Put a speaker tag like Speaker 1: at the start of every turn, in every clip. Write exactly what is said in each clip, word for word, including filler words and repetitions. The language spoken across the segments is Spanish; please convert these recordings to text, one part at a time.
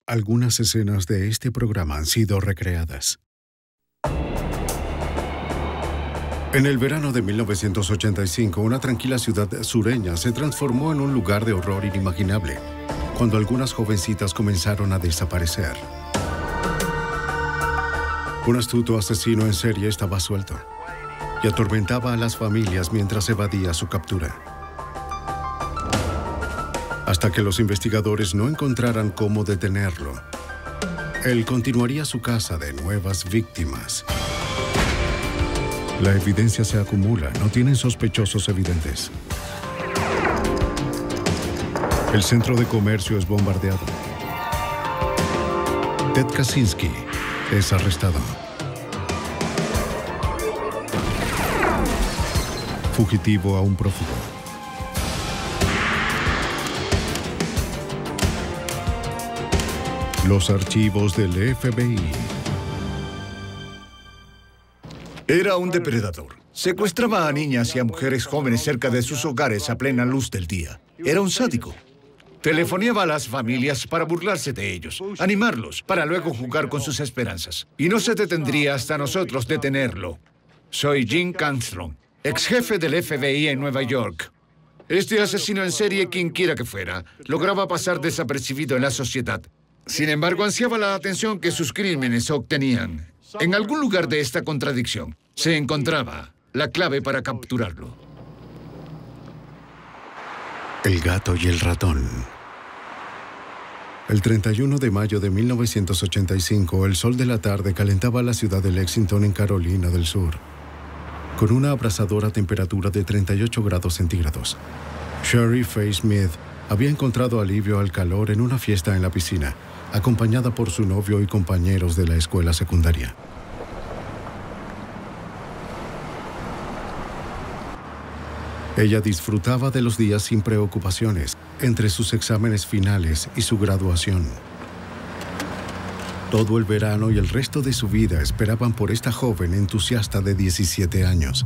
Speaker 1: Algunas escenas de este programa han sido recreadas. En el verano de mil novecientos ochenta y cinco, una tranquila ciudad sureña se transformó en un lugar de horror inimaginable, cuando algunas jovencitas comenzaron a desaparecer. Un astuto asesino en serie estaba suelto y atormentaba a las familias mientras evadía su captura. Hasta que los investigadores no encontraran cómo detenerlo, él continuaría su caza de nuevas víctimas. La evidencia se acumula, no tienen sospechosos evidentes. El centro de comercio es bombardeado. Ted Kaczynski es arrestado. Fugitivo a un prófugo. Los archivos del F B I.
Speaker 2: Era un depredador. Secuestraba a niñas y a mujeres jóvenes cerca de sus hogares a plena luz del día. Era un sádico. Telefoneaba a las familias para burlarse de ellos, animarlos, para luego jugar con sus esperanzas. Y no se detendría hasta nosotros detenerlo. Soy Jim Canstrom, ex jefe del F B I en Nueva York. Este asesino en serie, quien quiera que fuera, lograba pasar desapercibido en la sociedad. Sin embargo, ansiaba la atención que sus crímenes obtenían. En algún lugar de esta contradicción se encontraba la clave para capturarlo.
Speaker 1: El gato y el ratón. El treinta y uno de mayo de mil novecientos ochenta y cinco, el sol de la tarde calentaba la ciudad de Lexington, en Carolina del Sur, con una abrasadora temperatura de treinta y ocho grados centígrados. Sherry Faye Smith había encontrado alivio al calor en una fiesta en la piscina, acompañada por su novio y compañeros de la escuela secundaria. Ella disfrutaba de los días sin preocupaciones, entre sus exámenes finales y su graduación. Todo el verano y el resto de su vida esperaban por esta joven entusiasta de diecisiete años.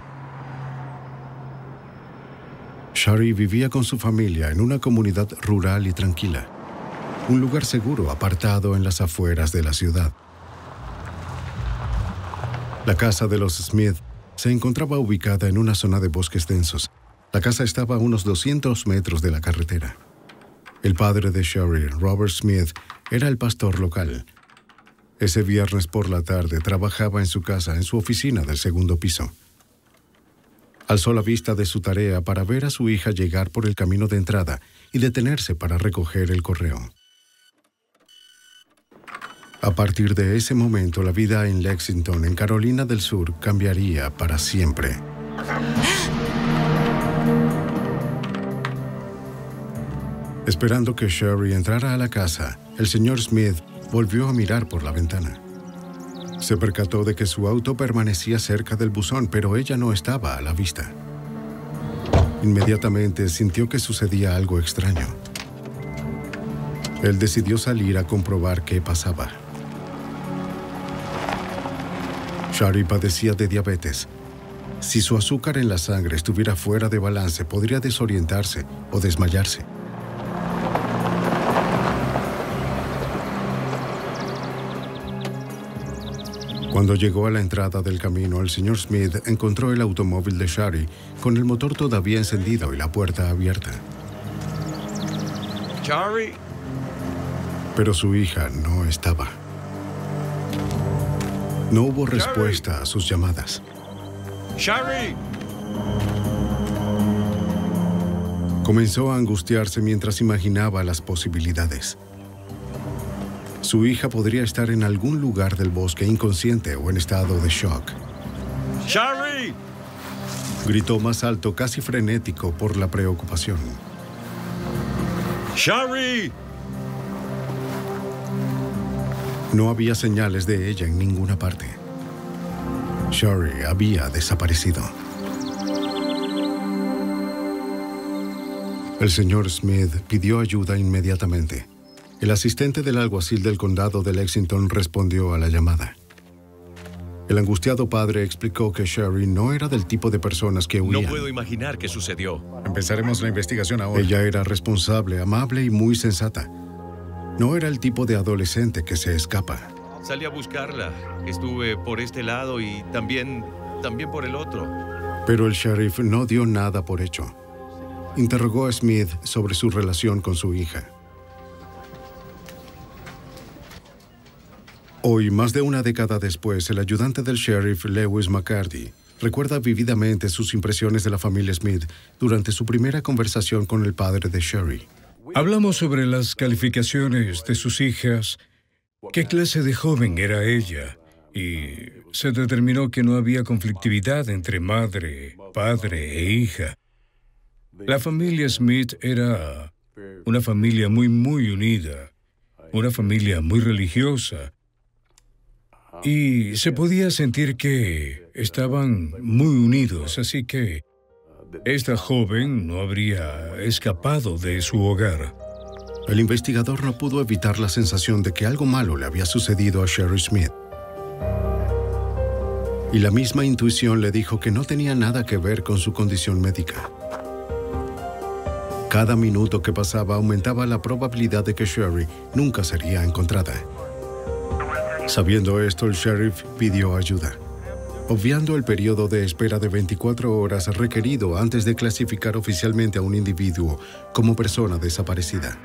Speaker 1: Shari vivía con su familia en una comunidad rural y tranquila, un lugar seguro apartado en las afueras de la ciudad. La casa de los Smith se encontraba ubicada en una zona de bosques densos. La casa estaba a unos doscientos metros de la carretera. El padre de Sherry, Robert Smith, era el pastor local. Ese viernes por la tarde trabajaba en su casa, en su oficina del segundo piso. Alzó la vista de su tarea para ver a su hija llegar por el camino de entrada y detenerse para recoger el correo. A partir de ese momento, la vida en Lexington, en Carolina del Sur, cambiaría para siempre. Esperando que Sherry entrara a la casa, el señor Smith volvió a mirar por la ventana. Se percató de que su auto permanecía cerca del buzón, pero ella no estaba a la vista. Inmediatamente sintió que sucedía algo extraño. Él decidió salir a comprobar qué pasaba. Shari padecía de diabetes. Si su azúcar en la sangre estuviera fuera de balance, podría desorientarse o desmayarse. Cuando llegó a la entrada del camino, el señor Smith encontró el automóvil de Shari con el motor todavía encendido y la puerta abierta.
Speaker 2: Shari.
Speaker 1: Pero su hija no estaba. No hubo respuesta a sus llamadas.
Speaker 2: ¡Shari!
Speaker 1: Comenzó a angustiarse mientras imaginaba las posibilidades. Su hija podría estar en algún lugar del bosque inconsciente o en estado de shock.
Speaker 2: ¡Shari!
Speaker 1: Gritó más alto, casi frenético por la preocupación.
Speaker 2: ¡Shari!
Speaker 1: No había señales de ella en ninguna parte. Shari había desaparecido. El señor Smith pidió ayuda inmediatamente. El asistente del alguacil del condado de Lexington respondió a la llamada. El angustiado padre explicó que Shari no era del tipo de personas que huían.
Speaker 3: No puedo imaginar qué sucedió.
Speaker 4: Empezaremos la investigación ahora.
Speaker 1: Ella era responsable, amable y muy sensata. No era el tipo de adolescente que se escapa.
Speaker 3: Salí a buscarla. Estuve por este lado y también, también por el otro.
Speaker 1: Pero el sheriff no dio nada por hecho. Interrogó a Smith sobre su relación con su hija. Hoy, más de una década después, el ayudante del sheriff, Lewis McCarty, recuerda vívidamente sus impresiones de la familia Smith durante su primera conversación con el padre de Sherry.
Speaker 4: Hablamos sobre las calificaciones de sus hijas, qué clase de joven era ella, y se determinó que no había conflictividad entre madre, padre e hija. La familia Smith era una familia muy, muy unida, una familia muy religiosa, y se podía sentir que estaban muy unidos, así que esta joven no habría escapado de su hogar.
Speaker 1: El investigador no pudo evitar la sensación de que algo malo le había sucedido a Sherry Smith. Y la misma intuición le dijo que no tenía nada que ver con su condición médica. Cada minuto que pasaba aumentaba la probabilidad de que Sherry nunca sería encontrada. Sabiendo esto, el sheriff pidió ayuda, obviando el periodo de espera de veinticuatro horas requerido antes de clasificar oficialmente a un individuo como persona desaparecida.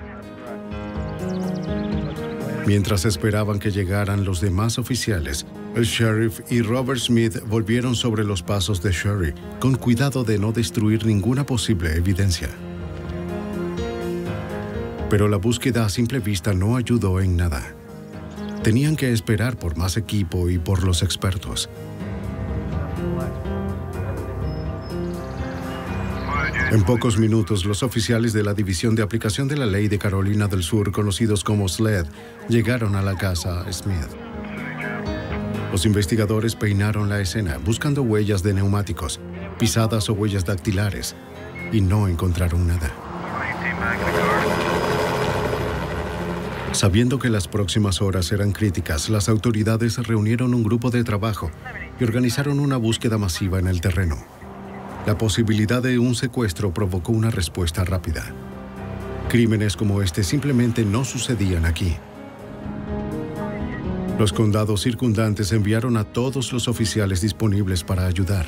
Speaker 1: Mientras esperaban que llegaran los demás oficiales, el sheriff y Robert Smith volvieron sobre los pasos de Sherry, con cuidado de no destruir ninguna posible evidencia. Pero la búsqueda a simple vista no ayudó en nada. Tenían que esperar por más equipo y por los expertos. En pocos minutos, los oficiales de la División de Aplicación de la Ley de Carolina del Sur, conocidos como S L E D, llegaron a la casa Smith. Los investigadores peinaron la escena, buscando huellas de neumáticos, pisadas o huellas dactilares, y no encontraron nada. Sabiendo que las próximas horas eran críticas, las autoridades reunieron un grupo de trabajo y organizaron una búsqueda masiva en el terreno. La posibilidad de un secuestro provocó una respuesta rápida. Crímenes como este simplemente no sucedían aquí. Los condados circundantes enviaron a todos los oficiales disponibles para ayudar.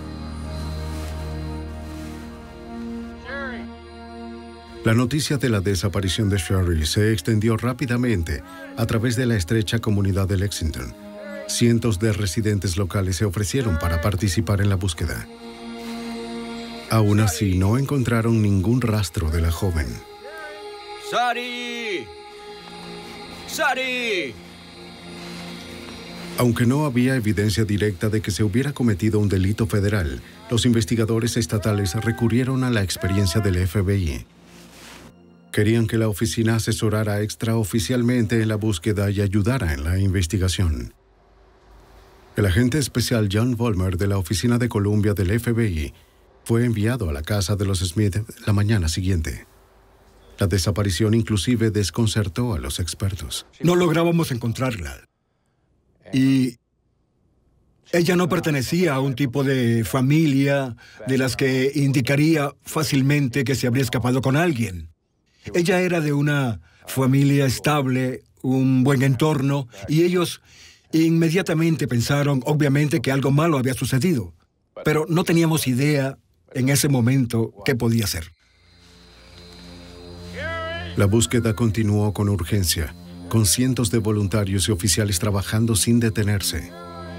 Speaker 1: La noticia de la desaparición de Sherry se extendió rápidamente a través de la estrecha comunidad de Lexington. Cientos de residentes locales se ofrecieron para participar en la búsqueda. Aún así, no encontraron ningún rastro de la joven.
Speaker 3: ¡Shari! ¡Shari!
Speaker 1: Aunque no había evidencia directa de que se hubiera cometido un delito federal, los investigadores estatales recurrieron a la experiencia del F B I. Querían que la oficina asesorara extraoficialmente en la búsqueda y ayudara en la investigación. El agente especial John Vollmer de la Oficina de Columbia del F B I fue enviado a la casa de los Smith la mañana siguiente. La desaparición inclusive desconcertó a los expertos.
Speaker 5: No lográbamos encontrarla. Y ella no pertenecía a un tipo de familia de las que indicaría fácilmente que se habría escapado con alguien. Ella era de una familia estable, un buen entorno, y ellos inmediatamente pensaron, obviamente, que algo malo había sucedido. Pero no teníamos idea en ese momento qué podía ser.
Speaker 1: La búsqueda continuó con urgencia, con cientos de voluntarios y oficiales trabajando sin detenerse.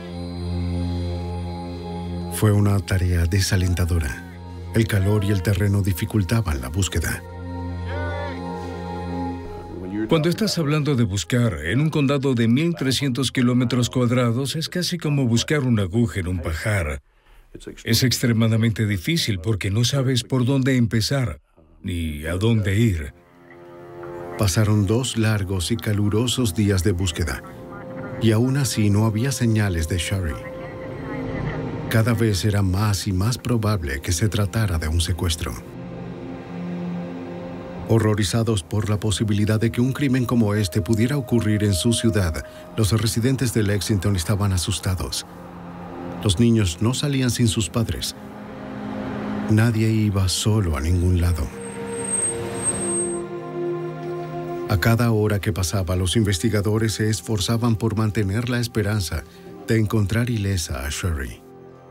Speaker 1: Fue una tarea desalentadora. El calor y el terreno dificultaban la búsqueda.
Speaker 4: Cuando estás hablando de buscar en un condado de mil trescientos kilómetros cuadrados, es casi como buscar una aguja en un pajar. Es extremadamente difícil porque no sabes por dónde empezar ni a dónde ir.
Speaker 1: Pasaron dos largos y calurosos días de búsqueda, y aún así no había señales de Sherry. Cada vez era más y más probable que se tratara de un secuestro. Horrorizados por la posibilidad de que un crimen como este pudiera ocurrir en su ciudad, los residentes de Lexington estaban asustados. Los niños no salían sin sus padres. Nadie iba solo a ningún lado. A cada hora que pasaba, los investigadores se esforzaban por mantener la esperanza de encontrar ilesa a Sherry.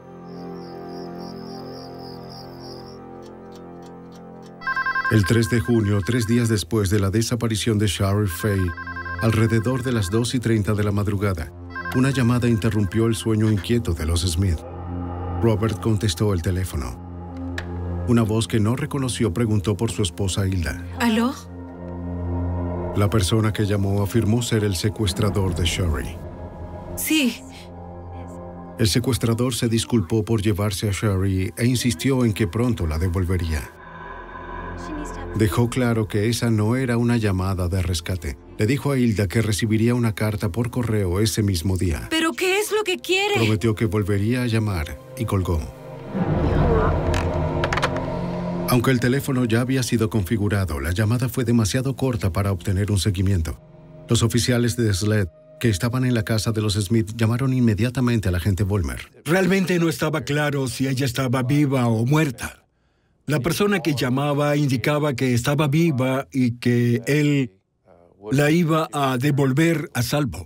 Speaker 1: El tres de junio, tres días después de la desaparición de Sherry Fay, alrededor de las dos y treinta de la madrugada, una llamada interrumpió el sueño inquieto de los Smith. Robert contestó el teléfono. Una voz que no reconoció preguntó por su esposa Hilda.
Speaker 6: ¿Aló?
Speaker 1: La persona que llamó afirmó ser el secuestrador de Sherry.
Speaker 6: Sí.
Speaker 1: El secuestrador se disculpó por llevarse a Sherry e insistió en que pronto la devolvería. Dejó claro que esa no era una llamada de rescate. Le dijo a Hilda que recibiría una carta por correo ese mismo día.
Speaker 6: ¿Pero qué es lo que quiere?
Speaker 1: Prometió que volvería a llamar y colgó. Aunque el teléfono ya había sido configurado, la llamada fue demasiado corta para obtener un seguimiento. Los oficiales de SLED que estaban en la casa de los Smith llamaron inmediatamente al agente Vollmer.
Speaker 5: Realmente no estaba claro si ella estaba viva o muerta. La persona que llamaba indicaba que estaba viva y que él la iba a devolver a salvo.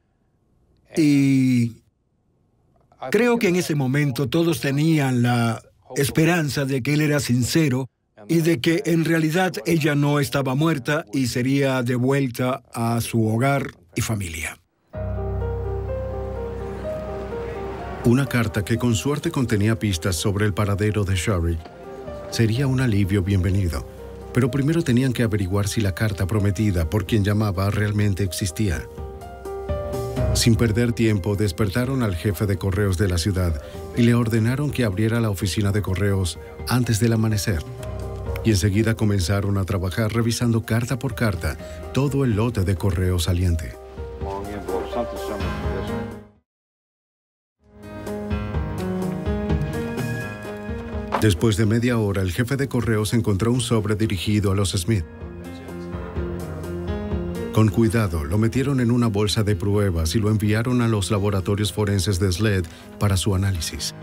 Speaker 5: Y creo que en ese momento todos tenían la esperanza de que él era sincero y de que en realidad ella no estaba muerta y sería devuelta a su hogar y familia.
Speaker 1: Una carta que con suerte contenía pistas sobre el paradero de Sherry sería un alivio bienvenido, pero primero tenían que averiguar si la carta prometida por quien llamaba realmente existía. Sin perder tiempo, despertaron al jefe de correos de la ciudad y le ordenaron que abriera la oficina de correos antes del amanecer. Y enseguida comenzaron a trabajar revisando carta por carta todo el lote de correo saliente. Después de media hora, el jefe de correos encontró un sobre dirigido a los Smith. Con cuidado, lo metieron en una bolsa de pruebas y lo enviaron a los laboratorios forenses de SLED para su análisis.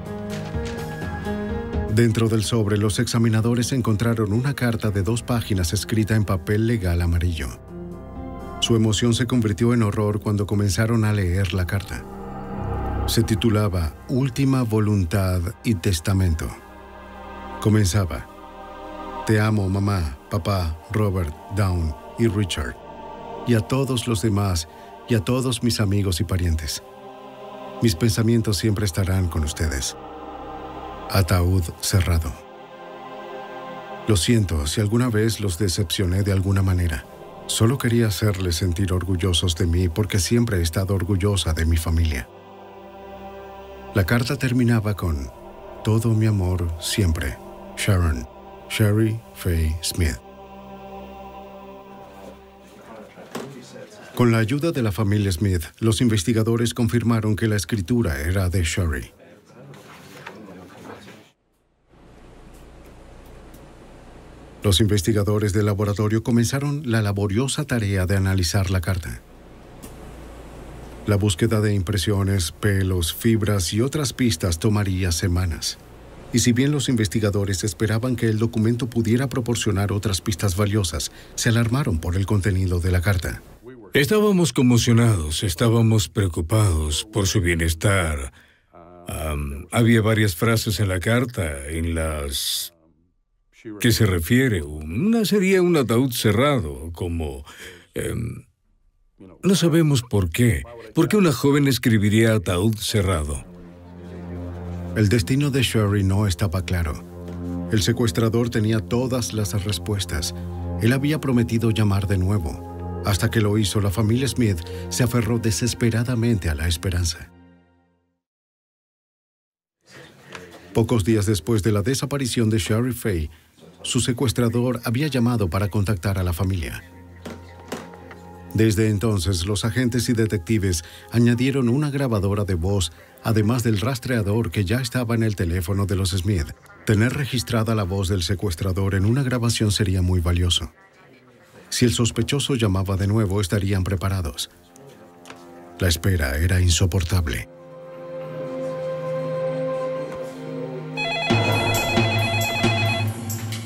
Speaker 1: Dentro del sobre, los examinadores encontraron una carta de dos páginas escrita en papel legal amarillo. Su emoción se convirtió en horror cuando comenzaron a leer la carta. Se titulaba Última Voluntad y Testamento. Comenzaba: Te amo, mamá, papá, Robert, Dawn y Richard, y a todos los demás, y a todos mis amigos y parientes. Mis pensamientos siempre estarán con ustedes. Ataúd cerrado. Lo siento si alguna vez los decepcioné de alguna manera. Solo quería hacerles sentir orgullosos de mí porque siempre he estado orgullosa de mi familia. La carta terminaba con Todo mi amor siempre. Sharon, Sherry Fay Smith. Con la ayuda de la familia Smith, los investigadores confirmaron que la escritura era de Sherry. Los investigadores del laboratorio comenzaron la laboriosa tarea de analizar la carta. La búsqueda de impresiones, pelos, fibras y otras pistas tomaría semanas. Y si bien los investigadores esperaban que el documento pudiera proporcionar otras pistas valiosas, se alarmaron por el contenido de la carta.
Speaker 4: Estábamos conmocionados, estábamos preocupados por su bienestar. Um, había varias frases en la carta en las que se refiere. Una sería un ataúd cerrado, como... Um, no sabemos por qué. ¿Por qué una joven escribiría ataúd cerrado?
Speaker 1: El destino de Sherry no estaba claro. El secuestrador tenía todas las respuestas. Él había prometido llamar de nuevo. Hasta que lo hizo, la familia Smith se aferró desesperadamente a la esperanza. Pocos días después de la desaparición de Sherry Fay, su secuestrador había llamado para contactar a la familia. Desde entonces, los agentes y detectives añadieron una grabadora de voz, además del rastreador que ya estaba en el teléfono de los Smith. Tener registrada la voz del secuestrador en una grabación sería muy valioso. Si el sospechoso llamaba de nuevo, estarían preparados. La espera era insoportable.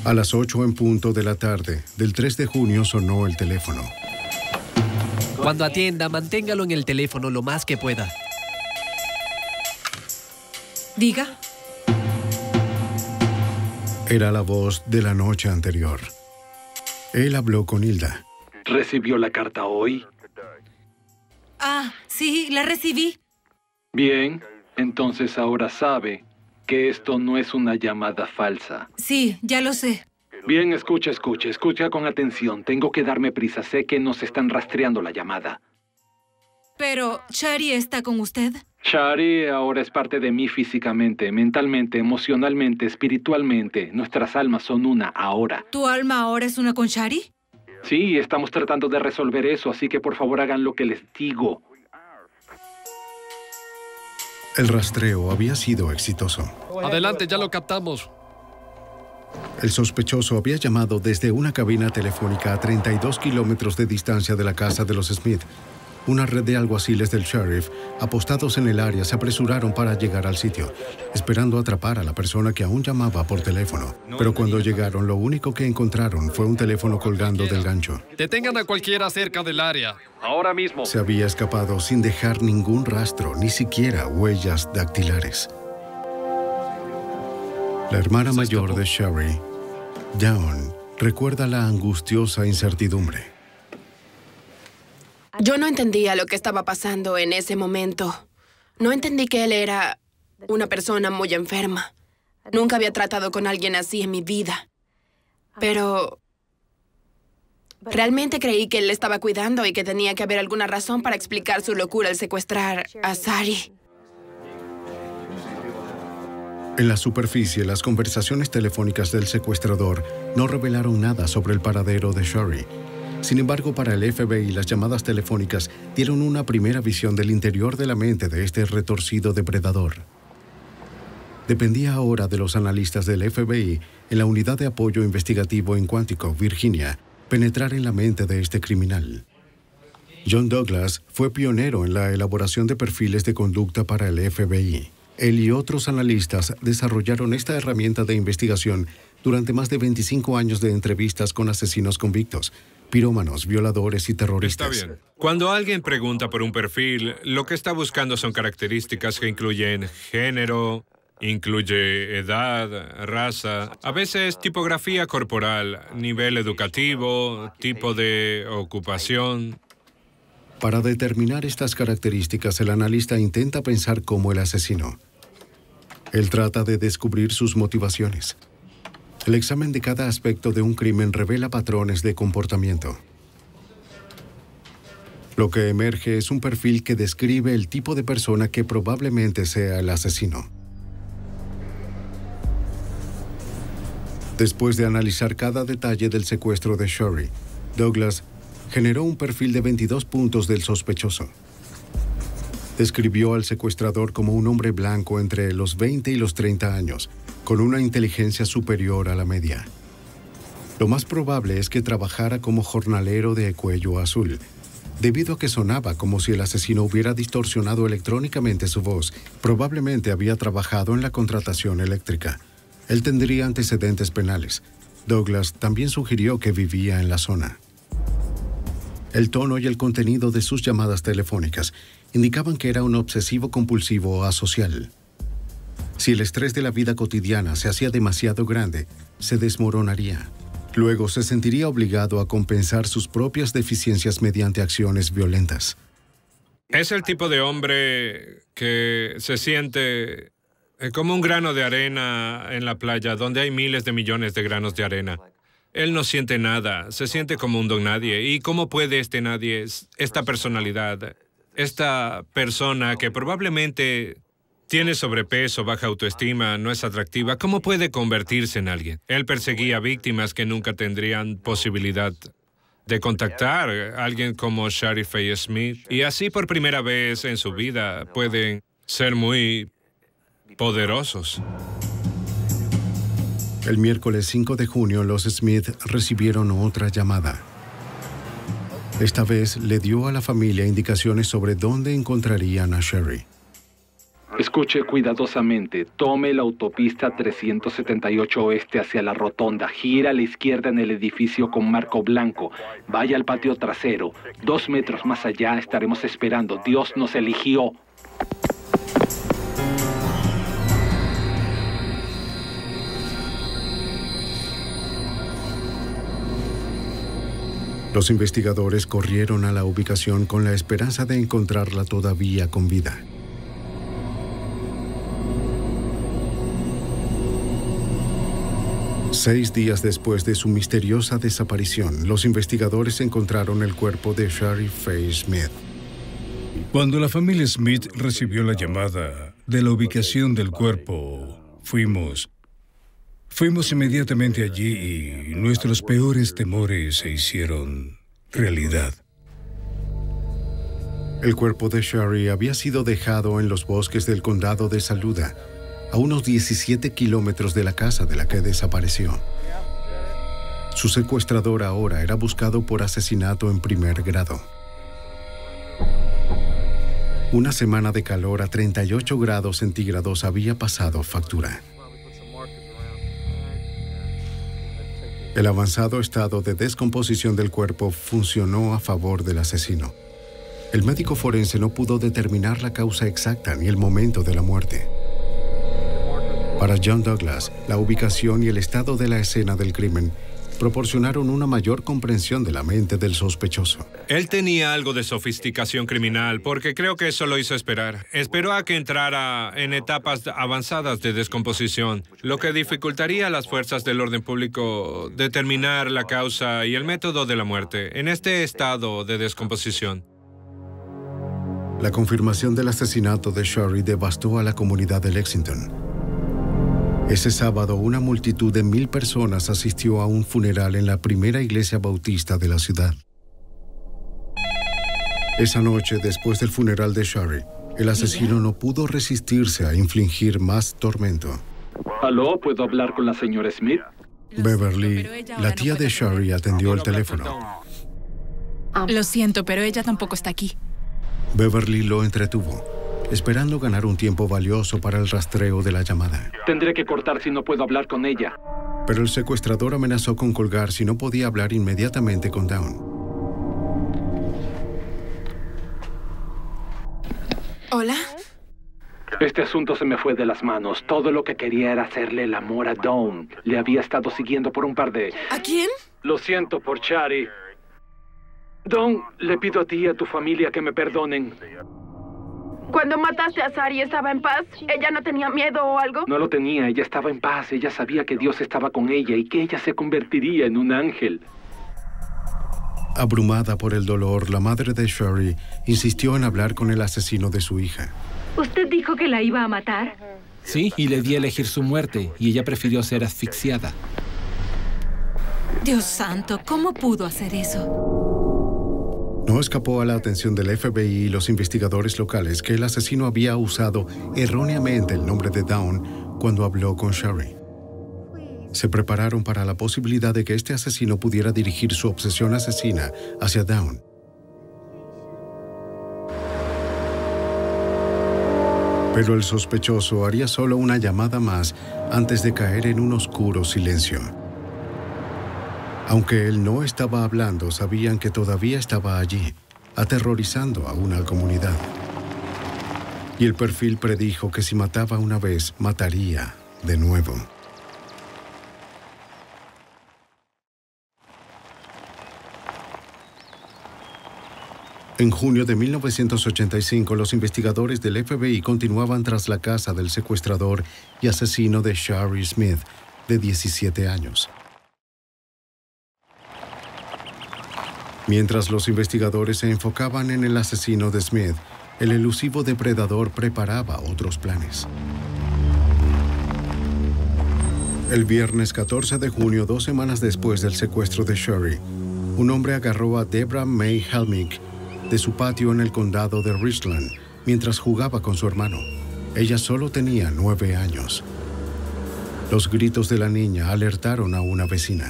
Speaker 1: A las ocho en punto de la tarde del tres de junio sonó el teléfono.
Speaker 7: Cuando atienda, manténgalo en el teléfono lo más que pueda.
Speaker 6: Diga.
Speaker 1: Era la voz de la noche anterior. Él habló con Hilda.
Speaker 8: ¿Recibió la carta hoy?
Speaker 6: Ah, sí, la recibí.
Speaker 8: Bien, entonces ahora sabe que esto no es una llamada falsa.
Speaker 6: Sí, ya lo sé.
Speaker 8: Bien, escucha, escucha, escucha con atención. Tengo que darme prisa. Sé que nos están rastreando la llamada.
Speaker 6: Pero, ¿Shari está con usted?
Speaker 8: Shari ahora es parte de mí físicamente, mentalmente, emocionalmente, espiritualmente. Nuestras almas son una ahora.
Speaker 6: ¿Tu alma ahora es una con Shari?
Speaker 8: Sí, estamos tratando de resolver eso, así que por favor hagan lo que les digo.
Speaker 1: El rastreo había sido exitoso.
Speaker 7: Adelante, ya lo captamos.
Speaker 1: El sospechoso había llamado desde una cabina telefónica a treinta y dos kilómetros de distancia de la casa de los Smith. Una red de alguaciles del sheriff, apostados en el área, se apresuraron para llegar al sitio, esperando atrapar a la persona que aún llamaba por teléfono. Pero cuando llegaron, lo único que encontraron fue un teléfono colgando del gancho.
Speaker 7: Detengan a cualquiera cerca del área.
Speaker 8: Ahora mismo.
Speaker 1: Se había escapado sin dejar ningún rastro, ni siquiera huellas dactilares. La hermana mayor de Sherry, Dawn, recuerda la angustiosa incertidumbre.
Speaker 9: Yo no entendía lo que estaba pasando en ese momento. No entendí que él era una persona muy enferma. Nunca había tratado con alguien así en mi vida. Pero realmente creí que él le estaba cuidando y que tenía que haber alguna razón para explicar su locura al secuestrar a Shari.
Speaker 1: En la superficie, las conversaciones telefónicas del secuestrador no revelaron nada sobre el paradero de Shari. Sin embargo, para el F B I, las llamadas telefónicas dieron una primera visión del interior de la mente de este retorcido depredador. Dependía ahora de los analistas del F B I en la Unidad de Apoyo Investigativo en Quantico, Virginia, penetrar en la mente de este criminal. John Douglas fue pionero en la elaboración de perfiles de conducta para el F B I. Él y otros analistas desarrollaron esta herramienta de investigación durante más de veinticinco años de entrevistas con asesinos convictos, pirómanos, violadores y terroristas.
Speaker 10: Está bien. Cuando alguien pregunta por un perfil, lo que está buscando son características que incluyen género, incluye edad, raza, a veces tipografía corporal, nivel educativo, tipo de ocupación.
Speaker 1: Para determinar estas características, el analista intenta pensar como el asesino. Él trata de descubrir sus motivaciones. El examen de cada aspecto de un crimen revela patrones de comportamiento. Lo que emerge es un perfil que describe el tipo de persona que probablemente sea el asesino. Después de analizar cada detalle del secuestro de Shari, Douglas generó un perfil de veintidós puntos del sospechoso. Describió al secuestrador como un hombre blanco entre los veinte y los treinta años, con una inteligencia superior a la media. Lo más probable es que trabajara como jornalero de cuello azul, debido a que sonaba como si el asesino hubiera distorsionado electrónicamente su voz. Probablemente había trabajado en la contratación eléctrica. Él tendría antecedentes penales. Douglas también sugirió que vivía en la zona. El tono y el contenido de sus llamadas telefónicas indicaban que era un obsesivo compulsivo asocial. Si el estrés de la vida cotidiana se hacía demasiado grande, se desmoronaría. Luego se sentiría obligado a compensar sus propias deficiencias mediante acciones violentas.
Speaker 10: Es el tipo de hombre que se siente como un grano de arena en la playa, donde hay miles de millones de granos de arena. Él no siente nada, se siente como un don nadie. ¿Y cómo puede este nadie, esta personalidad, esta persona que probablemente tiene sobrepeso, baja autoestima, no es atractiva, cómo puede convertirse en alguien? Él perseguía víctimas que nunca tendrían posibilidad de contactar a alguien como Shari Faye Smith. Y así por primera vez en su vida pueden ser muy poderosos.
Speaker 1: El miércoles cinco de junio, los Smith recibieron otra llamada. Esta vez le dio a la familia indicaciones sobre dónde encontrarían a Shari.
Speaker 8: Escuche cuidadosamente. Tome la autopista trescientos setenta y ocho oeste hacia la rotonda. Gira a la izquierda en el edificio con marco blanco. Vaya al patio trasero. Dos metros más allá estaremos esperando. Dios nos eligió.
Speaker 1: Los investigadores corrieron a la ubicación con la esperanza de encontrarla todavía con vida. Seis días después de su misteriosa desaparición, los investigadores encontraron el cuerpo de Shari Faye Smith.
Speaker 4: Cuando la familia Smith recibió la llamada de la ubicación del cuerpo, fuimos... Fuimos inmediatamente allí y nuestros peores temores se hicieron realidad.
Speaker 1: El cuerpo de Shari había sido dejado en los bosques del condado de Saluda, a unos diecisiete kilómetros de la casa de la que desapareció. Su secuestrador ahora era buscado por asesinato en primer grado. Una semana de calor a treinta y ocho grados centígrados había pasado factura. El avanzado estado de descomposición del cuerpo funcionó a favor del asesino. El médico forense no pudo determinar la causa exacta ni el momento de la muerte. Para John Douglas, la ubicación y el estado de la escena del crimen proporcionaron una mayor comprensión de la mente del sospechoso.
Speaker 10: Él tenía algo de sofisticación criminal, porque creo que eso lo hizo esperar. Esperó a que entrara en etapas avanzadas de descomposición, lo que dificultaría a las fuerzas del orden público determinar la causa y el método de la muerte en este estado de descomposición.
Speaker 1: La confirmación del asesinato de Shari devastó a la comunidad de Lexington. Ese sábado, una multitud de mil personas asistió a un funeral en la primera iglesia bautista de la ciudad. Esa noche, después del funeral de Shari, el asesino no pudo resistirse a infligir más tormento.
Speaker 8: ¿Aló? ¿Puedo hablar con la señora Smith?
Speaker 1: Beverly, la tía de Shari, atendió el teléfono.
Speaker 11: Lo siento, pero ella tampoco está aquí.
Speaker 1: Beverly lo entretuvo, esperando ganar un tiempo valioso para el rastreo de la llamada.
Speaker 8: Tendré que cortar si no puedo hablar con ella.
Speaker 1: Pero el secuestrador amenazó con colgar si no podía hablar inmediatamente con Dawn.
Speaker 9: ¿Hola?
Speaker 8: Este asunto se me fue de las manos. Todo lo que quería era hacerle el amor a Dawn. Le había estado siguiendo por un par de...
Speaker 9: ¿A quién?
Speaker 8: Lo siento por Shari. Dawn, le pido a ti y a tu familia que me perdonen.
Speaker 9: Cuando mataste a Shari, ¿estaba en paz? ¿Ella no tenía miedo o algo?
Speaker 8: No lo tenía, ella estaba en paz. Ella sabía que Dios estaba con ella y que ella se convertiría en un ángel.
Speaker 1: Abrumada por el dolor, la madre de Shari insistió en hablar con el asesino de su hija.
Speaker 6: ¿Usted dijo que la iba a matar?
Speaker 12: Sí, y le di a elegir su muerte, y ella prefirió ser asfixiada.
Speaker 6: Dios santo, ¿cómo pudo hacer eso?
Speaker 1: No escapó a la atención del F B I y los investigadores locales que el asesino había usado erróneamente el nombre de Dawn cuando habló con Shari. Se prepararon para la posibilidad de que este asesino pudiera dirigir su obsesión asesina hacia Dawn. Pero el sospechoso haría solo una llamada más antes de caer en un oscuro silencio. Aunque él no estaba hablando, sabían que todavía estaba allí, aterrorizando a una comunidad. Y el perfil predijo que si mataba una vez, mataría de nuevo. En junio de mil novecientos ochenta y cinco, los investigadores del F B I continuaban tras la casa del secuestrador y asesino de Shari Smith, de diecisiete años. Mientras los investigadores se enfocaban en el asesino de Smith, el elusivo depredador preparaba otros planes. El viernes catorce de junio, dos semanas después del secuestro de Shari, un hombre agarró a Deborah May Helmick de su patio en el condado de Richland mientras jugaba con su hermano. Ella solo tenía nueve años. Los gritos de la niña alertaron a una vecina.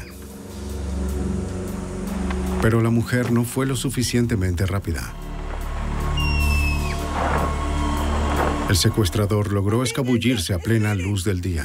Speaker 1: Pero la mujer no fue lo suficientemente rápida. El secuestrador logró escabullirse a plena luz del día.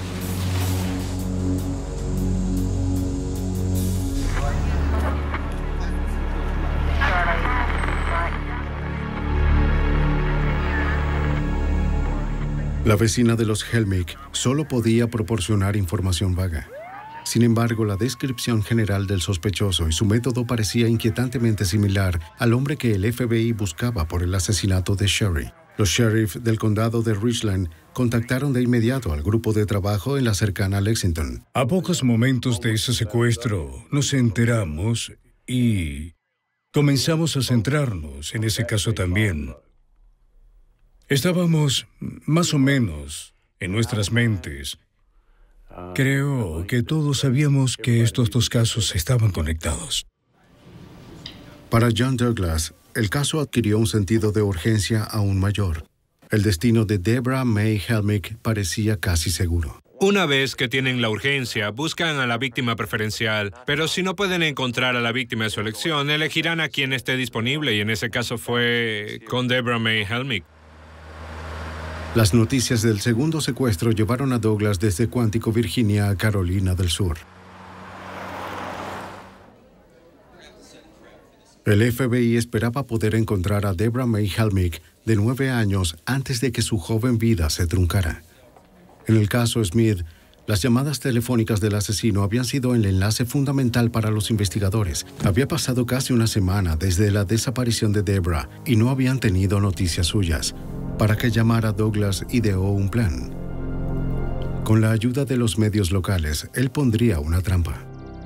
Speaker 1: La vecina de los Helmick solo podía proporcionar información vaga. Sin embargo, la descripción general del sospechoso y su método parecía inquietantemente similar al hombre que el F B I buscaba por el asesinato de Sherry. Los sheriff del condado de Richland contactaron de inmediato al grupo de trabajo en la cercana Lexington.
Speaker 4: A pocos momentos de ese secuestro nos enteramos y comenzamos a centrarnos en ese caso también. Estábamos más o menos en nuestras mentes. Creo que todos sabíamos que estos dos casos estaban conectados.
Speaker 1: Para John Douglas, el caso adquirió un sentido de urgencia aún mayor. El destino de Deborah May Helmick parecía casi seguro.
Speaker 10: Una vez que tienen la urgencia, buscan a la víctima preferencial, pero si no pueden encontrar a la víctima de su elección, elegirán a quien esté disponible, y en ese caso fue con Deborah May Helmick.
Speaker 1: Las noticias del segundo secuestro llevaron a Douglas desde Quantico, Virginia, a Carolina del Sur. El F B I esperaba poder encontrar a Deborah May Helmick, de nueve años, antes de que su joven vida se truncara. En el caso Smith, las llamadas telefónicas del asesino habían sido el enlace fundamental para los investigadores. Había pasado casi una semana desde la desaparición de Deborah y no habían tenido noticias suyas. Para que llamara, Douglas ideó un plan. Con la ayuda de los medios locales, él pondría una trampa.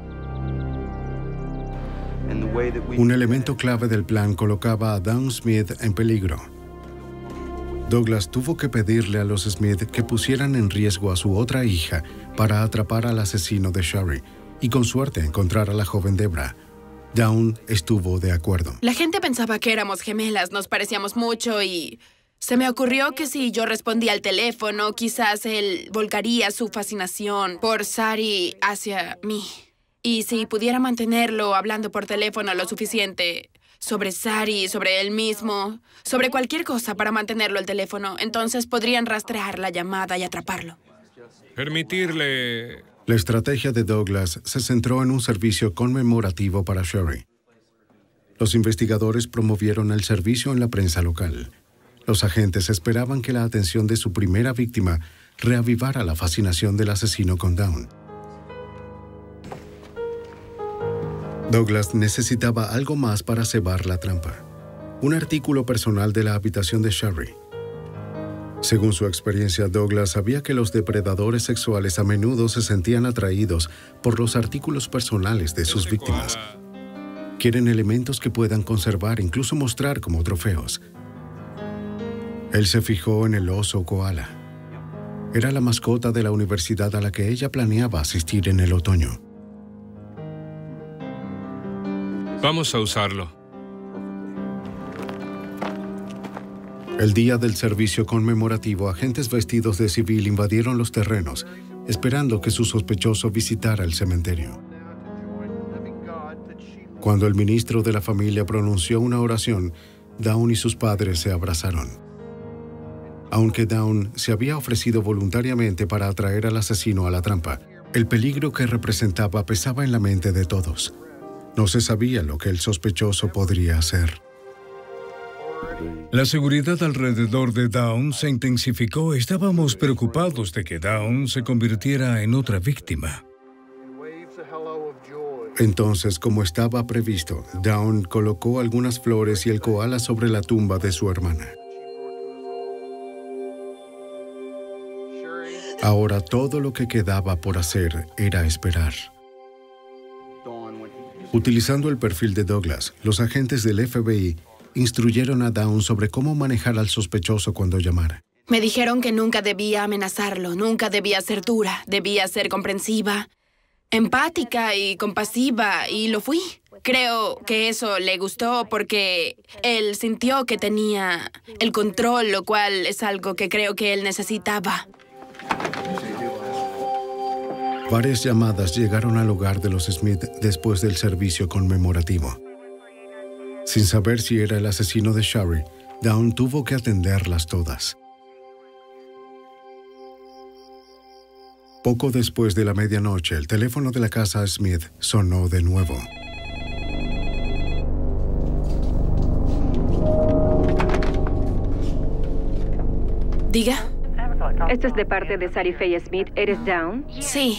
Speaker 1: Un elemento clave del plan colocaba a Dawn Smith en peligro. Douglas tuvo que pedirle a los Smith que pusieran en riesgo a su otra hija para atrapar al asesino de Sherry y con suerte encontrar a la joven Deborah. Dawn estuvo de acuerdo.
Speaker 9: La gente pensaba que éramos gemelas, nos parecíamos mucho y se me ocurrió que si yo respondía al teléfono, quizás él volcaría su fascinación por Sari hacia mí. Y si pudiera mantenerlo hablando por teléfono lo suficiente sobre Sari, sobre él mismo, sobre cualquier cosa para mantenerlo al teléfono, entonces podrían rastrear la llamada y atraparlo.
Speaker 10: Permitirle...
Speaker 1: La estrategia de Douglas se centró en un servicio conmemorativo para Sherry. Los investigadores promovieron el servicio en la prensa local. Los agentes esperaban que la atención de su primera víctima reavivara la fascinación del asesino con Dawn. Douglas necesitaba algo más para cebar la trampa. Un artículo personal de la habitación de Sherry. Según su experiencia, Douglas sabía que los depredadores sexuales a menudo se sentían atraídos por los artículos personales de sus víctimas. Quieren elementos que puedan conservar, incluso mostrar como trofeos. Él se fijó en el oso koala. Era la mascota de la universidad a la que ella planeaba asistir en el otoño.
Speaker 10: Vamos a usarlo.
Speaker 1: El día del servicio conmemorativo, agentes vestidos de civil invadieron los terrenos, esperando que su sospechoso visitara el cementerio. Cuando el ministro de la familia pronunció una oración, Dawn y sus padres se abrazaron. Aunque Dawn se había ofrecido voluntariamente para atraer al asesino a la trampa, el peligro que representaba pesaba en la mente de todos. No se sabía lo que el sospechoso podría hacer.
Speaker 4: La seguridad alrededor de Dawn se intensificó. Estábamos preocupados de que Dawn se convirtiera en otra víctima.
Speaker 1: Entonces, como estaba previsto, Dawn colocó algunas flores y el koala sobre la tumba de su hermana. Ahora todo lo que quedaba por hacer era esperar. Utilizando el perfil de Douglas, los agentes del F B I instruyeron a Dawn sobre cómo manejar al sospechoso cuando llamara.
Speaker 9: Me dijeron que nunca debía amenazarlo, nunca debía ser dura, debía ser comprensiva, empática y compasiva, y lo fui. Creo que eso le gustó porque él sintió que tenía el control, lo cual es algo que creo que él necesitaba.
Speaker 1: Varias llamadas llegaron al hogar de los Smith después del servicio conmemorativo. Sin saber si era el asesino de Sherry, Dawn tuvo que atenderlas todas. Poco después de la medianoche, el teléfono de la casa Smith sonó de nuevo.
Speaker 9: Diga.
Speaker 13: Esto es de parte de Sari Faye Smith. ¿Eres Dawn?
Speaker 9: Sí.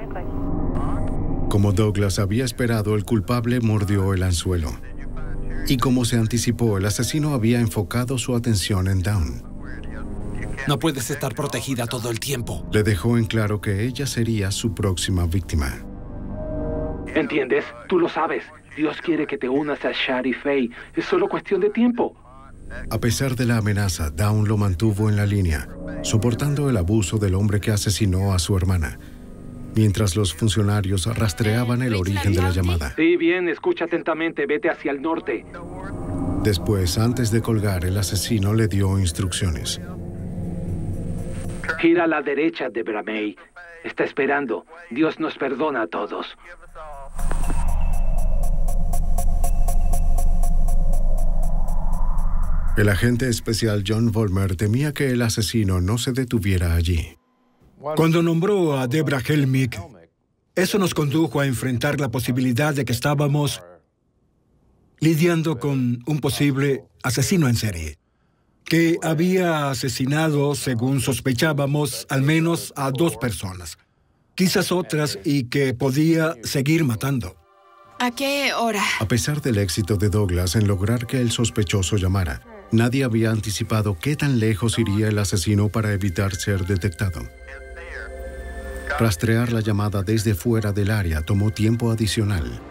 Speaker 1: Como Douglas había esperado, el culpable mordió el anzuelo. Y como se anticipó, el asesino había enfocado su atención en Dawn.
Speaker 14: No puedes estar protegida todo el tiempo.
Speaker 1: Le dejó en claro que ella sería su próxima víctima.
Speaker 8: ¿Entiendes? Tú lo sabes. Dios quiere que te unas a Shari Faye. Es solo cuestión de tiempo.
Speaker 1: A pesar de la amenaza, Dawn lo mantuvo en la línea, soportando el abuso del hombre que asesinó a su hermana, mientras los funcionarios rastreaban el origen de la llamada.
Speaker 8: Sí, bien, escucha atentamente. Vete hacia el norte.
Speaker 1: Después, antes de colgar, el asesino le dio instrucciones.
Speaker 8: Gira a la derecha, Debra May. Está esperando. Dios nos perdona a todos.
Speaker 1: El agente especial John Vollmer temía que el asesino no se detuviera allí.
Speaker 5: Cuando nombró a Debra Helmick, eso nos condujo a enfrentar la posibilidad de que estábamos lidiando con un posible asesino en serie, que había asesinado, según sospechábamos, al menos a dos personas, quizás otras, y que podía seguir matando.
Speaker 9: ¿A qué hora?
Speaker 1: A pesar del éxito de Douglas en lograr que el sospechoso llamara, nadie había anticipado qué tan lejos iría el asesino para evitar ser detectado. Rastrear la llamada desde fuera del área tomó tiempo adicional.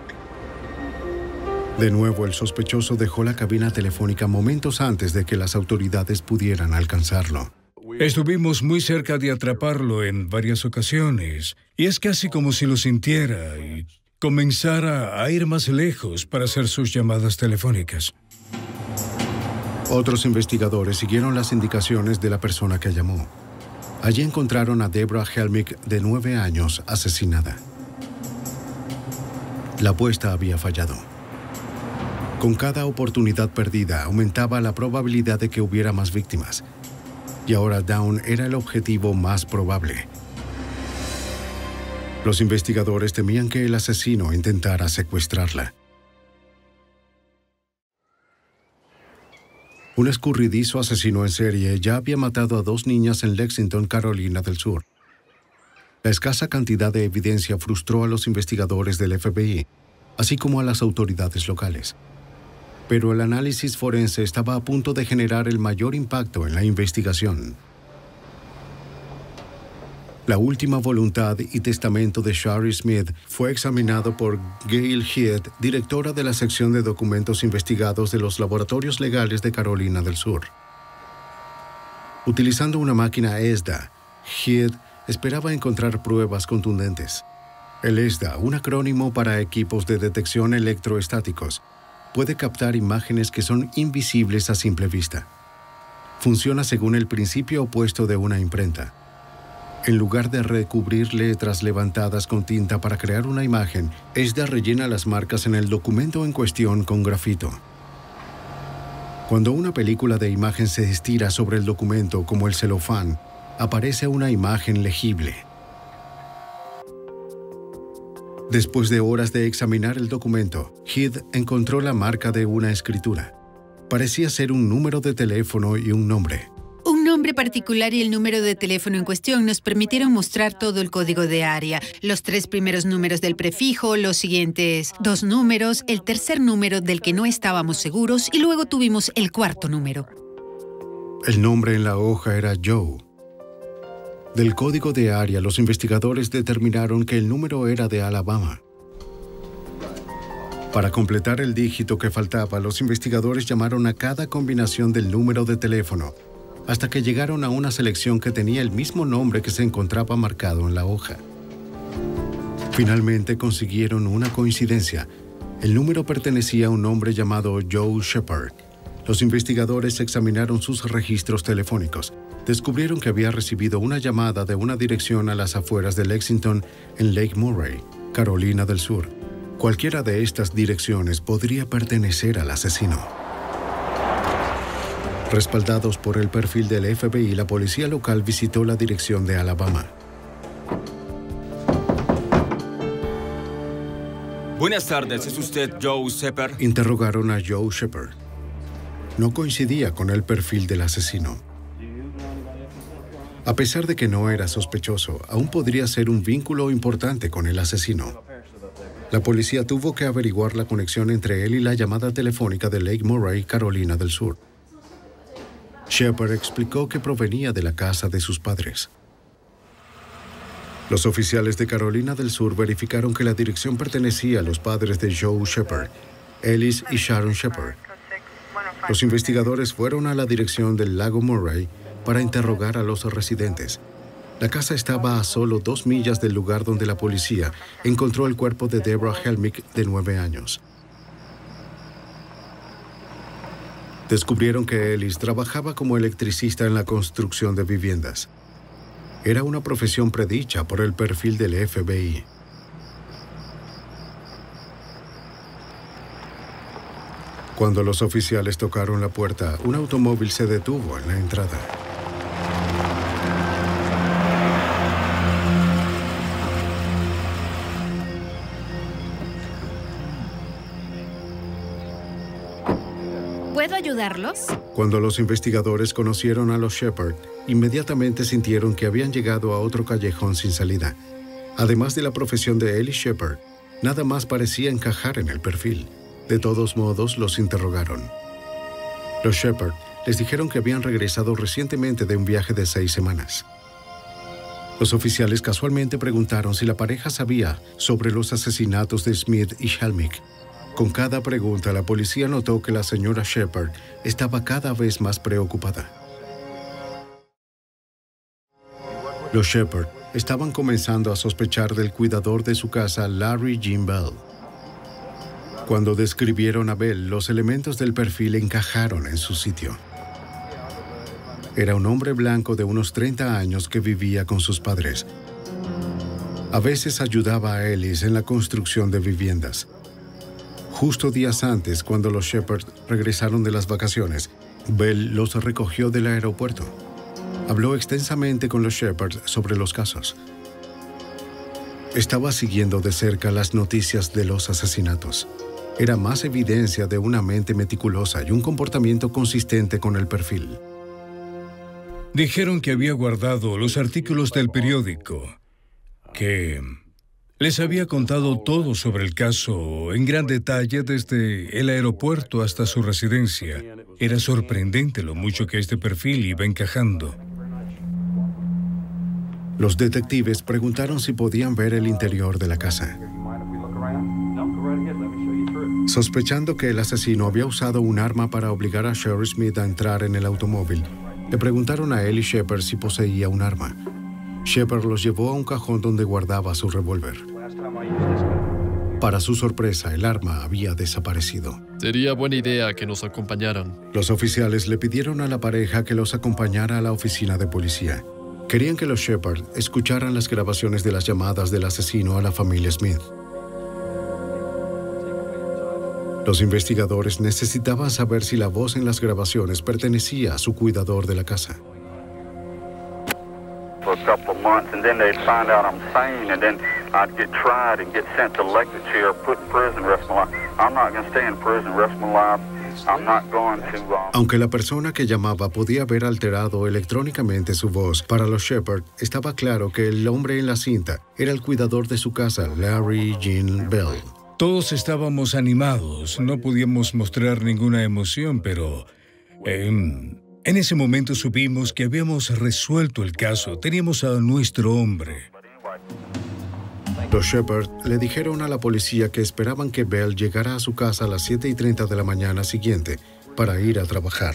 Speaker 1: De nuevo, el sospechoso dejó la cabina telefónica momentos antes de que las autoridades pudieran alcanzarlo.
Speaker 4: Estuvimos muy cerca de atraparlo en varias ocasiones, y es casi como si lo sintiera y comenzara a ir más lejos para hacer sus llamadas telefónicas.
Speaker 1: Otros investigadores siguieron las indicaciones de la persona que llamó. Allí encontraron a Debra Helmick, de nueve años, asesinada. La apuesta había fallado. Con cada oportunidad perdida, aumentaba la probabilidad de que hubiera más víctimas. Y ahora Dawn era el objetivo más probable. Los investigadores temían que el asesino intentara secuestrarla. Un escurridizo asesino en serie ya había matado a dos niñas en Lexington, Carolina del Sur. La escasa cantidad de evidencia frustró a los investigadores del F B I, así como a las autoridades locales. Pero el análisis forense estaba a punto de generar el mayor impacto en la investigación. La última voluntad y testamento de Shari Smith fue examinado por Gail Head, directora de la sección de documentos investigados de los laboratorios legales de Carolina del Sur. Utilizando una máquina E S D A, Head esperaba encontrar pruebas contundentes. El E S D A, un acrónimo para equipos de detección electroestáticos, puede captar imágenes que son invisibles a simple vista. Funciona según el principio opuesto de una imprenta. En lugar de recubrir letras levantadas con tinta para crear una imagen, E S D A rellena las marcas en el documento en cuestión con grafito. Cuando una película de imagen se estira sobre el documento como el celofán, aparece una imagen legible. Después de horas de examinar el documento, Head encontró la marca de una escritura. Parecía ser un número de teléfono y un nombre.
Speaker 15: Un nombre particular y el número de teléfono en cuestión nos permitieron mostrar todo el código de área, los tres primeros números del prefijo, los siguientes dos números, el tercer número del que no estábamos seguros y luego tuvimos el cuarto número.
Speaker 1: El nombre en la hoja era Joe. Del código de área, los investigadores determinaron que el número era de Alabama. Para completar el dígito que faltaba, los investigadores llamaron a cada combinación del número de teléfono, hasta que llegaron a una selección que tenía el mismo nombre que se encontraba marcado en la hoja. Finalmente consiguieron una coincidencia. El número pertenecía a un hombre llamado Joe Shepard. Los investigadores examinaron sus registros telefónicos. Descubrieron que había recibido una llamada de una dirección a las afueras de Lexington, en Lake Murray, Carolina del Sur. Cualquiera de estas direcciones podría pertenecer al asesino. Respaldados por el perfil del F B I, la policía local visitó la dirección de Alabama.
Speaker 16: Buenas tardes, ¿es usted Joe Shepard?
Speaker 1: Interrogaron a Joe Shepard. No coincidía con el perfil del asesino. A pesar de que no era sospechoso, aún podría ser un vínculo importante con el asesino. La policía tuvo que averiguar la conexión entre él y la llamada telefónica de Lake Murray, Carolina del Sur. Shepard explicó que provenía de la casa de sus padres. Los oficiales de Carolina del Sur verificaron que la dirección pertenecía a los padres de Joe Shepard, Ellis y Sharon Shepard. Los investigadores fueron a la dirección del lago Murray para interrogar a los residentes. La casa estaba a solo dos millas del lugar donde la policía encontró el cuerpo de Deborah Helmick, de nueve años. Descubrieron que Ellis trabajaba como electricista en la construcción de viviendas. Era una profesión predicha por el perfil del F B I. Cuando los oficiales tocaron la puerta, un automóvil se detuvo en la entrada.
Speaker 17: ¿Puedo ayudarlos?
Speaker 1: Cuando los investigadores conocieron a los Shepard, inmediatamente sintieron que habían llegado a otro callejón sin salida. Además de la profesión de Ellis Shepard, nada más parecía encajar en el perfil. De todos modos, los interrogaron. Los Shepard les dijeron que habían regresado recientemente de un viaje de seis semanas. Los oficiales casualmente preguntaron si la pareja sabía sobre los asesinatos de Smith y Helmick. Con cada pregunta, la policía notó que la señora Shepard estaba cada vez más preocupada. Los Shepard estaban comenzando a sospechar del cuidador de su casa, Larry Jean Bell. Cuando describieron a Bell, los elementos del perfil encajaron en su sitio. Era un hombre blanco de unos treinta años que vivía con sus padres. A veces ayudaba a Ellis en la construcción de viviendas. Justo días antes, cuando los Shepard regresaron de las vacaciones, Bell los recogió del aeropuerto. Habló extensamente con los Shepard sobre los casos. Estaba siguiendo de cerca las noticias de los asesinatos. Era más evidencia de una mente meticulosa y un comportamiento consistente con el perfil.
Speaker 4: Dijeron que había guardado los artículos del periódico, que les había contado todo sobre el caso en gran detalle desde el aeropuerto hasta su residencia. Era sorprendente lo mucho que este perfil iba encajando.
Speaker 1: Los detectives preguntaron si podían ver el interior de la casa. Sospechando que el asesino había usado un arma para obligar a Sherry Smith a entrar en el automóvil, le preguntaron a Ellis Shepard si poseía un arma. Shepard los llevó a un cajón donde guardaba su revólver. Para su sorpresa, el arma había desaparecido.
Speaker 18: Sería buena idea que nos acompañaran.
Speaker 1: Los oficiales le pidieron a la pareja que los acompañara a la oficina de policía. Querían que los Shepard escucharan las grabaciones de las llamadas del asesino a la familia Smith. Los investigadores necesitaban saber si la voz en las grabaciones pertenecía a su cuidador de la casa.
Speaker 19: For a couple of months, and then they'd find out I'm sane, and then I'd get tried and get sent to electric chair, put in prison the rest of my life. I'm not going to stay in prison the rest of my life. I'm not going to. Uh...
Speaker 1: Aunque la persona que llamaba podía haber alterado electrónicamente su voz, para los Shepard estaba claro que el hombre en la cinta era el cuidador de su casa, Larry Jean Bell.
Speaker 4: Todos estábamos animados, no podíamos mostrar ninguna emoción, pero en, en ese momento supimos que habíamos resuelto el caso, teníamos a nuestro hombre.
Speaker 1: Los Shepard le dijeron a la policía que esperaban que Bell llegara a su casa a las siete y treinta de la mañana siguiente para ir a trabajar.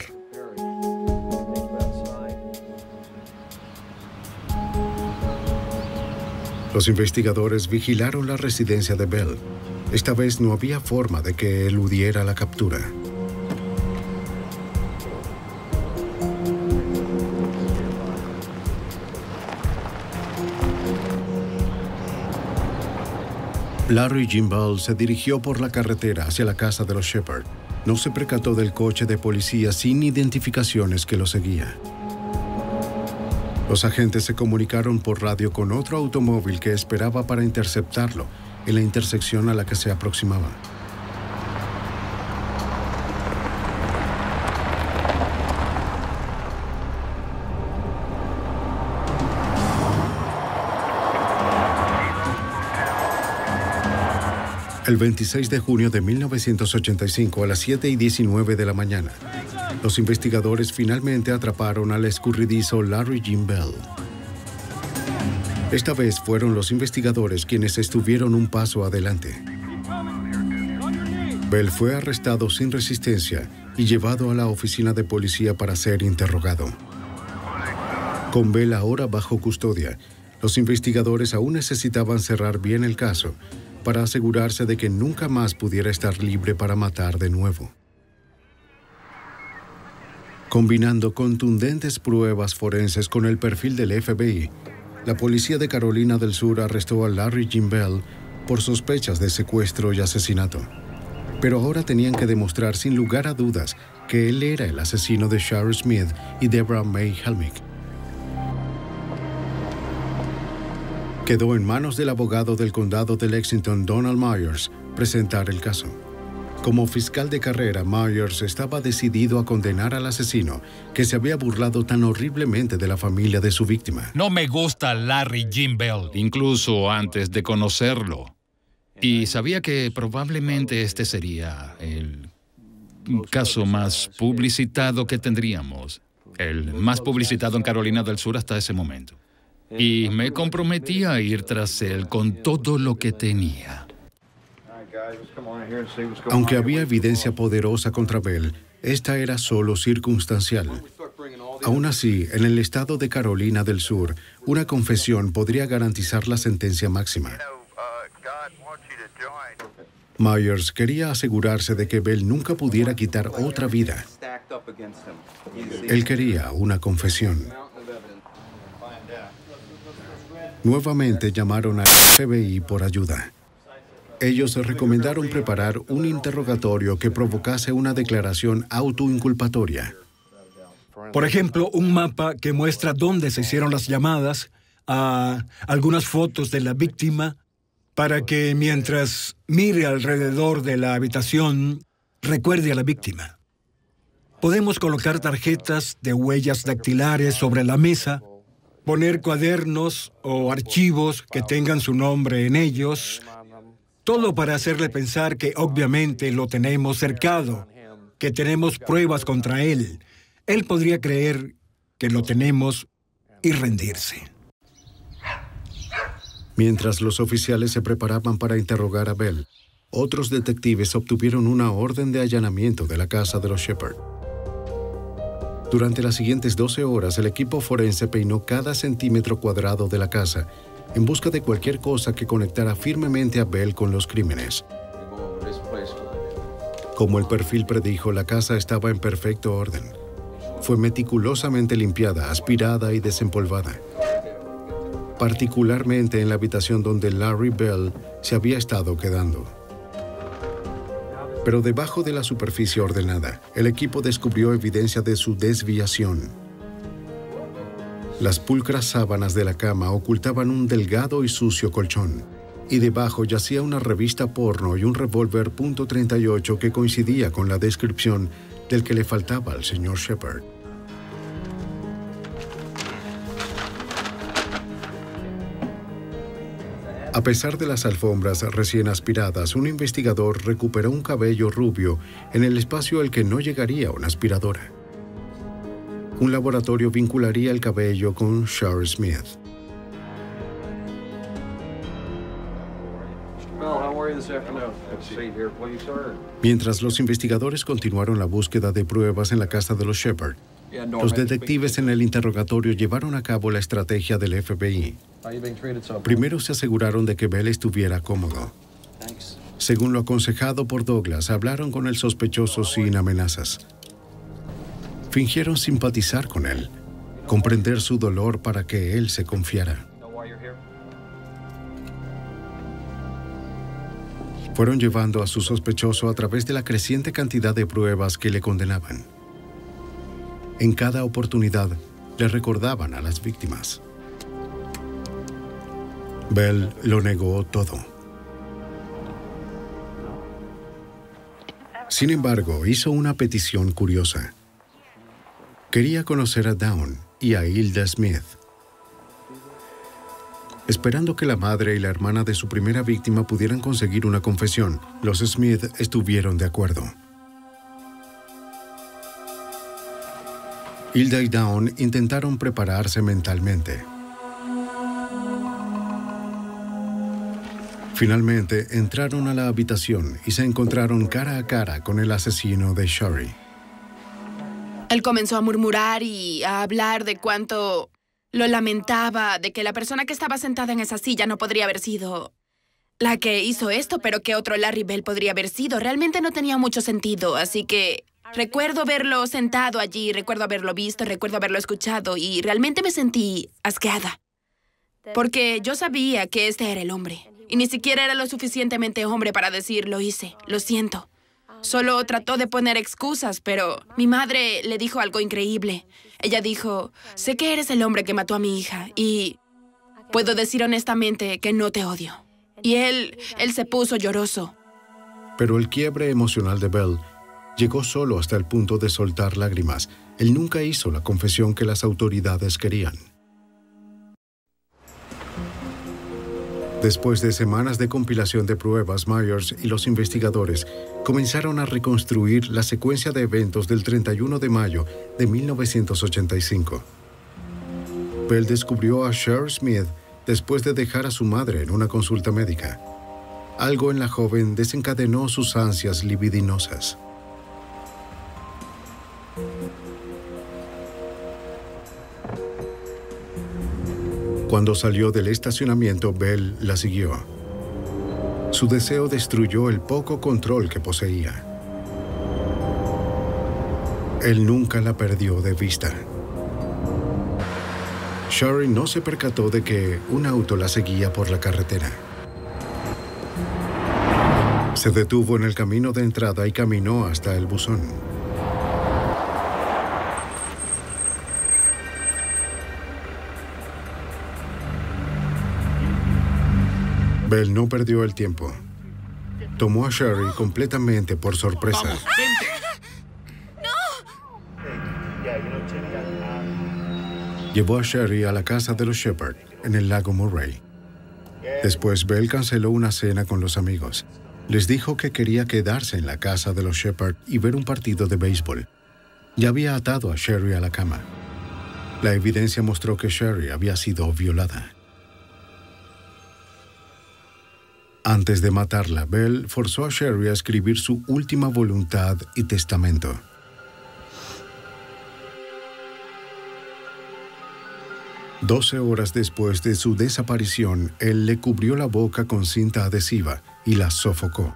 Speaker 1: Los investigadores vigilaron la residencia de Bell. Esta vez no había forma de que eludiera la captura. Larry Jean Bell se dirigió por la carretera hacia la casa de los Shepard. No se percató del coche de policía sin identificaciones que lo seguía. Los agentes se comunicaron por radio con otro automóvil que esperaba para interceptarlo en la intersección a la que se aproximaba. El veintiséis de junio de mil novecientos ochenta y cinco, a las siete y diecinueve de la mañana, los investigadores finalmente atraparon al escurridizo Larry Jim Bell. Esta vez fueron los investigadores quienes estuvieron un paso adelante. Bell fue arrestado sin resistencia y llevado a la oficina de policía para ser interrogado. Con Bell ahora bajo custodia, los investigadores aún necesitaban cerrar bien el caso para asegurarse de que nunca más pudiera estar libre para matar de nuevo. Combinando contundentes pruebas forenses con el perfil del F B I, la policía de Carolina del Sur arrestó a Larry Jim Bell por sospechas de secuestro y asesinato. Pero ahora tenían que demostrar sin lugar a dudas que él era el asesino de Shari Smith y Deborah May Helmick. Quedó en manos del abogado del condado de Lexington, Donald Myers, presentar el caso. Como fiscal de carrera, Myers estaba decidido a condenar al asesino que se había burlado tan horriblemente de la familia de su víctima.
Speaker 17: No me gusta Larry Jim Bell, incluso antes de conocerlo. Y sabía que probablemente este sería el caso más publicitado que tendríamos. El más publicitado en Carolina del Sur hasta ese momento. Y me comprometí a ir tras él con todo lo que tenía.
Speaker 1: Aunque había evidencia poderosa contra Bell, esta era solo circunstancial. Aún así, en el estado de Carolina del Sur, una confesión podría garantizar la sentencia máxima. Myers quería asegurarse de que Bell nunca pudiera quitar otra vida. Él quería una confesión. Nuevamente llamaron al F B I por ayuda. Ellos recomendaron preparar un interrogatorio que provocase una declaración autoinculpatoria.
Speaker 5: Por ejemplo, un mapa que muestra dónde se hicieron las llamadas, a algunas fotos de la víctima, para que mientras mire alrededor de la habitación, recuerde a la víctima. Podemos colocar tarjetas de huellas dactilares sobre la mesa, poner cuadernos o archivos que tengan su nombre en ellos, todo para hacerle pensar que obviamente lo tenemos cercado, que tenemos pruebas contra él. Él podría creer que lo tenemos y rendirse.
Speaker 1: Mientras los oficiales se preparaban para interrogar a Bell, otros detectives obtuvieron una orden de allanamiento de la casa de los Shepard. Durante las siguientes doce horas, el equipo forense peinó cada centímetro cuadrado de la casa en busca de cualquier cosa que conectara firmemente a Bell con los crímenes. Como el perfil predijo, la casa estaba en perfecto orden. Fue meticulosamente limpiada, aspirada y desempolvada. Particularmente en la habitación donde Larry Bell se había estado quedando. Pero debajo de la superficie ordenada, el equipo descubrió evidencia de su desviación. Las pulcras sábanas de la cama ocultaban un delgado y sucio colchón, y debajo yacía una revista porno y un revólver punto treinta y ocho que coincidía con la descripción del que le faltaba al señor Shepard. A pesar de las alfombras recién aspiradas, un investigador recuperó un cabello rubio en el espacio al que no llegaría una aspiradora. Un laboratorio vincularía el cabello con Shari Smith. Mientras los investigadores continuaron la búsqueda de pruebas en la casa de los Shepard, los detectives en el interrogatorio llevaron a cabo la estrategia del F B I. Primero se aseguraron de que Bell estuviera cómodo. Según lo aconsejado por Douglas, hablaron con el sospechoso sin amenazas. Fingieron simpatizar con él, comprender su dolor para que él se confiara. Fueron llevando a su sospechoso a través de la creciente cantidad de pruebas que le condenaban. En cada oportunidad, le recordaban a las víctimas. Bell lo negó todo. Sin embargo, hizo una petición curiosa. Quería conocer a Dawn y a Hilda Smith. Esperando que la madre y la hermana de su primera víctima pudieran conseguir una confesión, los Smith estuvieron de acuerdo. Hilda y Dawn intentaron prepararse mentalmente. Finalmente, entraron a la habitación y se encontraron cara a cara con el asesino de Sherry.
Speaker 9: Él comenzó a murmurar y a hablar de cuánto lo lamentaba, de que la persona que estaba sentada en esa silla no podría haber sido la que hizo esto, pero que otro Larry Bell podría haber sido. Realmente no tenía mucho sentido, así que recuerdo verlo sentado allí, recuerdo haberlo visto, recuerdo haberlo escuchado y realmente me sentí asqueada. Porque yo sabía que este era el hombre. Y ni siquiera era lo suficientemente hombre para decir, lo hice, lo siento. Solo trató de poner excusas, pero mi madre le dijo algo increíble. Ella dijo, sé que eres el hombre que mató a mi hija y puedo decir honestamente que no te odio. Y él, él se puso lloroso.
Speaker 1: Pero el quiebre emocional de Bell llegó solo hasta el punto de soltar lágrimas. Él nunca hizo la confesión que las autoridades querían. Después de semanas de compilación de pruebas, Myers y los investigadores comenzaron a reconstruir la secuencia de eventos del treinta y uno de mayo de mil novecientos ochenta y cinco. Bell descubrió a Sherry Smith después de dejar a su madre en una consulta médica. Algo en la joven desencadenó sus ansias libidinosas. Cuando salió del estacionamiento, Bell la siguió. Su deseo destruyó el poco control que poseía. Él nunca la perdió de vista. Sherry no se percató de que un auto la seguía por la carretera. Se detuvo en el camino de entrada y caminó hasta el buzón. Bell no perdió el tiempo. Tomó a Sherry completamente por sorpresa.
Speaker 20: ¡Vamos, vente!
Speaker 1: Llevó a Sherry a la casa de los Shepard, en el lago Murray. Después, Bell canceló una cena con los amigos. Les dijo que quería quedarse en la casa de los Shepard y ver un partido de béisbol. Ya había atado a Sherry a la cama. La evidencia mostró que Sherry había sido violada. Antes de matarla, Bell forzó a Sherry a escribir su última voluntad y testamento. Doce horas después de su desaparición, él le cubrió la boca con cinta adhesiva y la sofocó.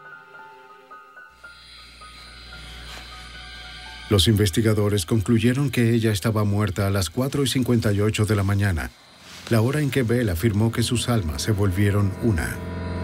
Speaker 1: Los investigadores concluyeron que ella estaba muerta a las cuatro y cincuenta y ocho de la mañana, la hora en que Bell afirmó que sus almas se volvieron una.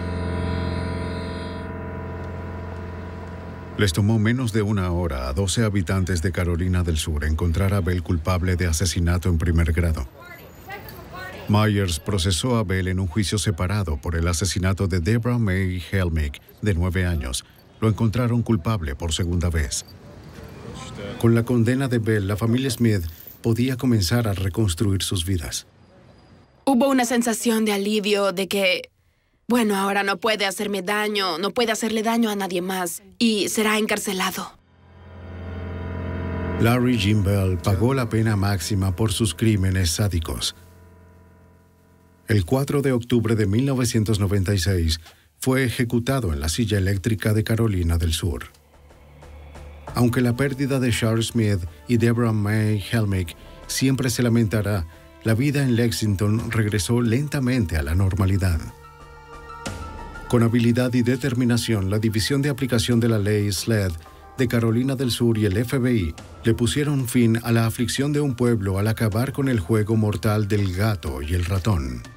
Speaker 1: Les tomó menos de una hora a doce habitantes de Carolina del Sur encontrar a Bell culpable de asesinato en primer grado. Myers procesó a Bell en un juicio separado por el asesinato de Deborah May Helmick, de nueve años. Lo encontraron culpable por segunda vez. Con la condena de Bell, la familia Smith podía comenzar a reconstruir sus vidas.
Speaker 9: Hubo una sensación de alivio de que, bueno, ahora no puede hacerme daño, no puede hacerle daño a nadie más y será encarcelado.
Speaker 1: Larry Jim Bell pagó la pena máxima por sus crímenes sádicos. El cuatro de octubre de mil novecientos noventa y seis fue ejecutado en la silla eléctrica de Carolina del Sur. Aunque la pérdida de Sherry Smith y Deborah May Helmick siempre se lamentará, la vida en Lexington regresó lentamente a la normalidad. Con habilidad y determinación, la División de Aplicación de la Ley S L E D de Carolina del Sur y el F B I le pusieron fin a la aflicción de un pueblo al acabar con el juego mortal del gato y el ratón.